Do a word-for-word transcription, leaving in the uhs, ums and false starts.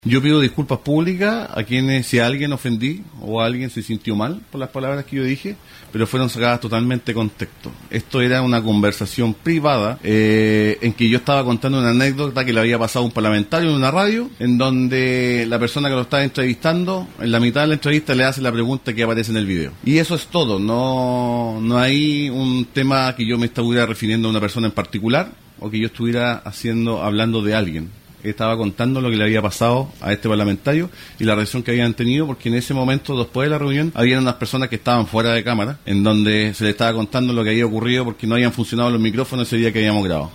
Yo pido disculpas públicas a quienes, si a alguien ofendí o a alguien se sintió mal por las palabras que yo dije, pero fueron sacadas totalmente de contexto. Esto era una conversación privada eh, en que yo estaba contando una anécdota que le había pasado a un parlamentario en una radio, en donde la persona que lo estaba entrevistando, en la mitad de la entrevista le hace la pregunta que aparece en el video. Y eso es todo, no, no hay un tema que yo me estuviera refiriendo a una persona en particular o que yo estuviera haciendo, hablando de alguien. Estaba contando lo que le había pasado a este parlamentario y la reacción que habían tenido, porque en ese momento, después de la reunión, había unas personas que estaban fuera de cámara, en donde se le estaba contando lo que había ocurrido porque no habían funcionado los micrófonos ese día que habíamos grabado.